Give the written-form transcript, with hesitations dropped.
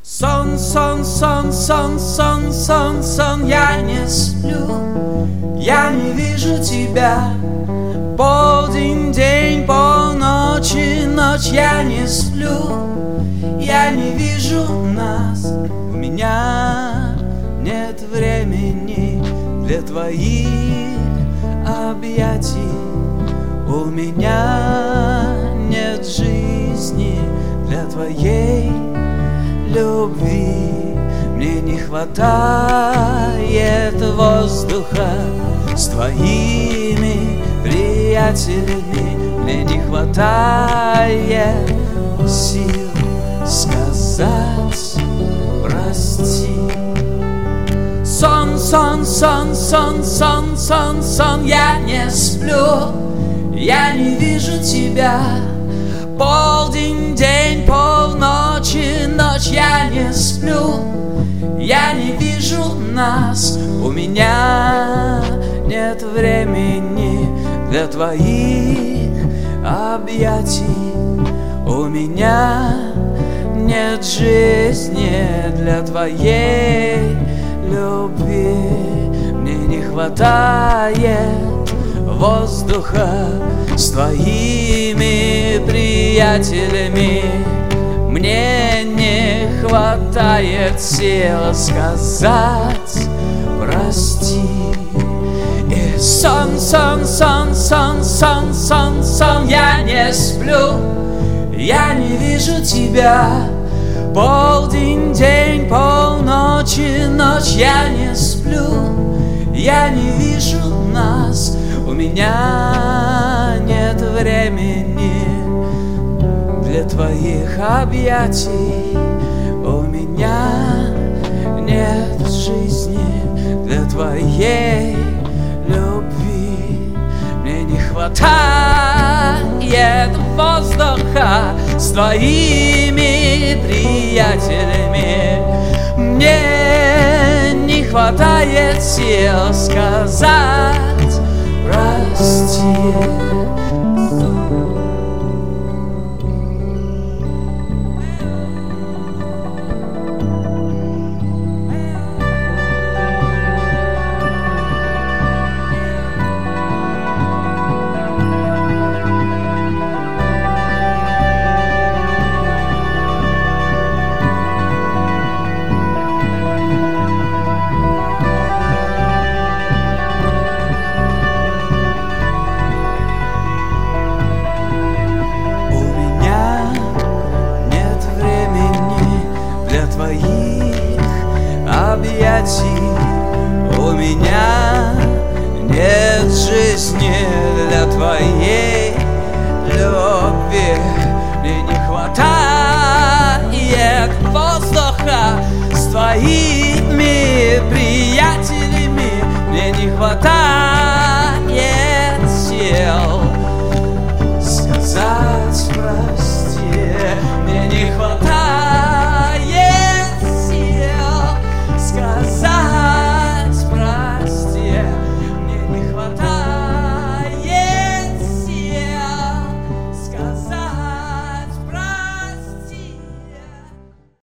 Сон, сон, сон, сон, сон, сон, сон, я не сплю, я не вижу тебя. Полдень, день, полночи, ночь, я не сплю, я не вижу нас. У меня нет времени для твоих объятий, у меня нет жизни для твоей любви. Мне не хватает воздуха с твоими приятелями. Мне не хватает сил сказать прости. Сон, сон, сон, сон, сон, сон, сон, я не сплю, я не вижу тебя. Полдень, день, полночи, ночь, я не сплю, я не вижу нас. У меня нет времени для твоих объятий, у меня нет жизни для твоей любви. Мне не хватает воздуха с твоими приятелями. Мне не хватает сил сказать прости. И сон, сон, сон, сон, сон, сон, сон, я не сплю, я не вижу тебя. Полдень, день, полночи, ночь, я не сплю, я не вижу нас. У меня нет времени для твоих объятий, у меня нет жизни для твоей любви. Мне не хватает воздуха с твоими приятелями. Мне не хватает сил сказать прости. У меня нет жизни для твоей любви. Мне не хватает воздуха с твоими приятелями. Мне не хватает